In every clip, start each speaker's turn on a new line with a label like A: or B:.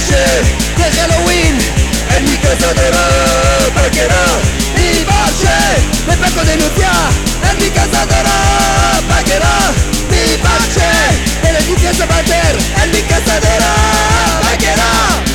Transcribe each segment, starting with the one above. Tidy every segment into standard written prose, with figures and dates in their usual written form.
A: pace de Halloween en mi casa de la vaquera. Mi pace de Paco denuncia en mi casa de la vaquera. Mi pace de Leticia Sabater en mi casa de la vaquera.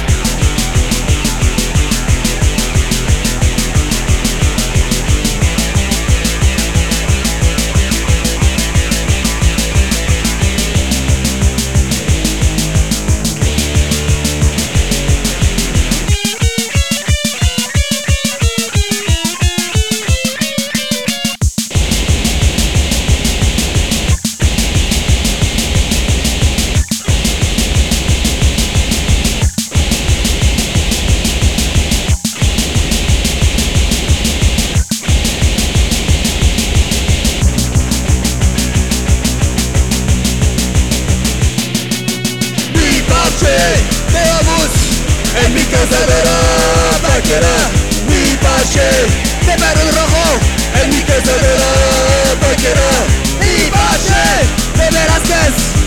A: De obús en mi casa de la vaquera. Mi parche de Barón Rojo en mi casa de la vaquera. Mi parche de Velázquez